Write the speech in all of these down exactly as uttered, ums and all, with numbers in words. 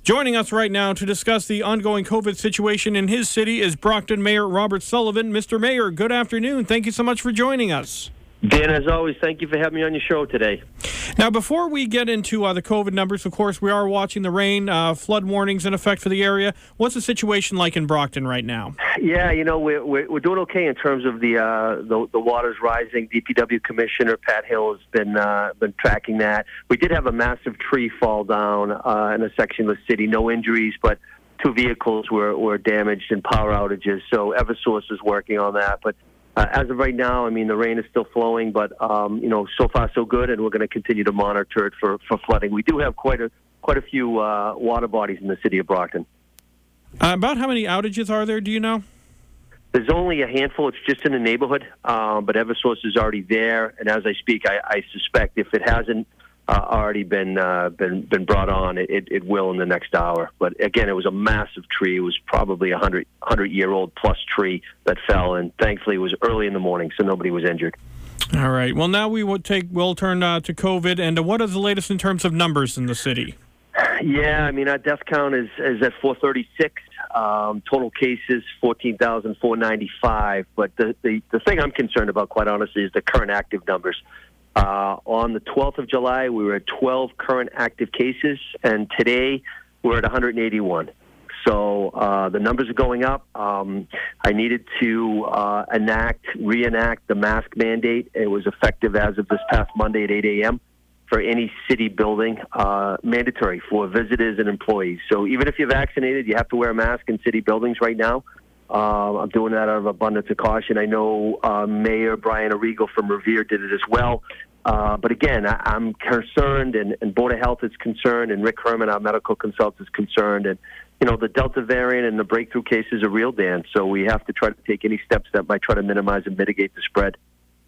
Joining us right now to discuss the ongoing COVID situation in his city is Brockton Mayor Robert Sullivan. Mister Mayor, good afternoon. Thank you so much for joining us. Dan, as always, thank you for having me on your show today. Now, before we get into uh, the COVID numbers, of course, we are watching the rain, uh, flood warnings in effect for the area. What's the situation like in Brockton right now? Yeah, you know, we're, we're, we're doing okay in terms of the, uh, the the waters rising. D P W Commissioner Pat Hill has been uh, been tracking that. We did have a massive tree fall down uh, in a section of the city. No injuries, but two vehicles were, were damaged in power outages. So Eversource is working on that. But Uh, as of right now, I mean, the rain is still flowing, but, um, you know, so far so good, and we're going to continue to monitor it for, for flooding. We do have quite a quite a few uh, water bodies in the city of Brockton. Uh, about how many outages are there, do you know? There's only a handful. It's just in the neighborhood, um, but Eversource is already there, and as I speak, I, I suspect if it hasn't uh, already been uh, been been brought on, it, it will in the next hour. But again, it was a massive tree. It was probably a hundred hundred year old plus tree that fell, and thankfully it was early in the morning, so nobody was injured. All right. Well, now we will take we'll turn uh, to COVID, and uh, what is the latest in terms of numbers in the city? Yeah, I mean, our death count is is at four thirty-six. Um, total cases fourteen thousand four hundred ninety-five. But the, the the thing I'm concerned about, quite honestly, is the current active numbers. Uh, on the twelfth of July, we were at twelve current active cases, and today we're at one hundred eighty-one. So uh, the numbers are going up. Um, I needed to uh, enact, reenact the mask mandate. It was effective as of this past Monday at eight a.m. for any city building, uh, mandatory for visitors and employees. So even if you're vaccinated, you have to wear a mask in city buildings right now. Uh, I'm doing that out of abundance of caution. I know uh, Mayor Brian Arrigo from Revere did it as well. Uh, but again, I, I'm concerned, and, and Board of Health is concerned, and Rick Herman, our medical consultant, is concerned. And, you know, the Delta variant and the breakthrough cases are real, Dan. So we have to try to take any steps that might try to minimize and mitigate the spread.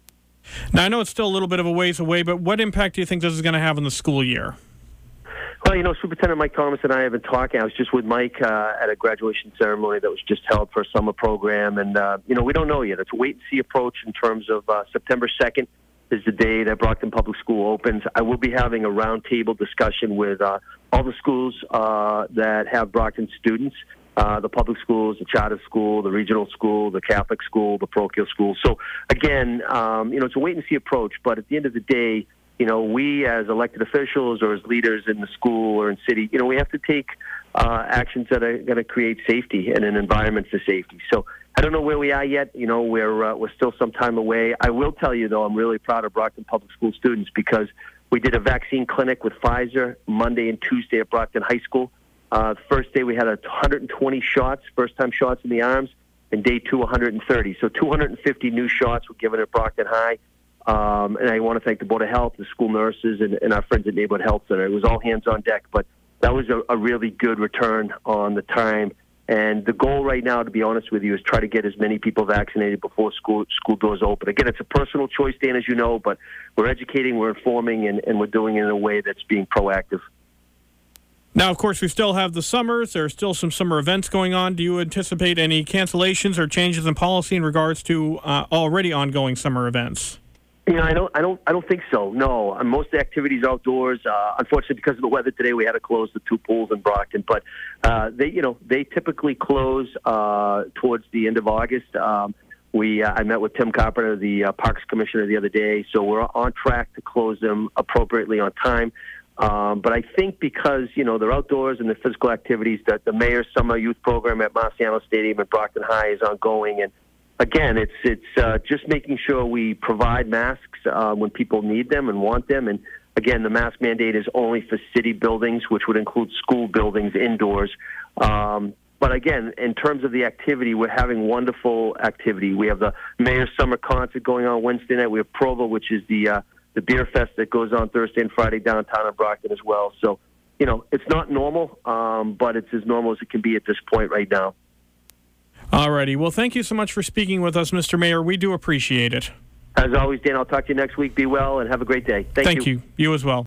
Now, I know it's still a little bit of a ways away, but what impact do you think this is going to have on the school year? Well, you know, Superintendent Mike Thomas and I have been talking. I was just with Mike uh, at a graduation ceremony that was just held for a summer program. And, uh, you know, we don't know yet. It's a wait-and-see approach in terms of uh, September second is the day that Brockton Public School opens. I will be having a roundtable discussion with uh, all the schools uh, that have Brockton students, uh, the public schools, the charter school, the regional school, the Catholic school, the parochial school. So, again, um, you know, it's a wait-and-see approach. But at the end of the day, you know, we as elected officials or as leaders in the school or in city, you know, we have to take uh, actions that are going to create safety and an environment for safety. So I don't know where we are yet. You know, we're uh, we're still some time away. I will tell you, though, I'm really proud of Brockton Public School students because we did a vaccine clinic with Pfizer Monday and Tuesday at Brockton High School. Uh, first day we had one hundred twenty shots, first-time shots in the arms, and day two, one hundred thirty. So two hundred fifty new shots were given at Brockton High. Um, and I want to thank the Board of Health, the school nurses, and, and our friends at Neighborhood Health Center. It was all hands on deck, but that was a, a really good return on the time. And the goal right now, to be honest with you, is try to get as many people vaccinated before school school doors open. Again, it's a personal choice, Dan, as you know, but we're educating, we're informing, and, and we're doing it in a way that's being proactive. Now, of course, we still have the summers. There are still some summer events going on. Do you anticipate any cancellations or changes in policy in regards to uh, already ongoing summer events? You know, I don't, I don't, I don't think so. No, uh, most of the activities outdoors. Uh, unfortunately, because of the weather today, we had to close the two pools in Brockton. But uh, they, you know, they typically close uh, towards the end of August. Um, we, uh, I met with Tim Carpenter, the uh, Parks Commissioner, the other day, so we're on track to close them appropriately on time. Um, but I think because, you know, they're outdoors and the physical activities, that the Mayor's Summer Youth Program at Marciano Stadium at Brockton High is ongoing. And again, it's it's uh, just making sure we provide masks uh, when people need them and want them. And again, the mask mandate is only for city buildings, which would include school buildings indoors. Um, but again, in terms of the activity, we're having wonderful activity. We have the Mayor's Summer Concert going on Wednesday night. We have Provo, which is the uh, the beer fest that goes on Thursday and Friday downtown in Brockton as well. So, you know, it's not normal, um, but it's as normal as it can be at this point right now. All righty. Well, thank you so much for speaking with us, Mister Mayor. We do appreciate it. As always, Dan, I'll talk to you next week. Be well and have a great day. Thank, thank you. you. You as well.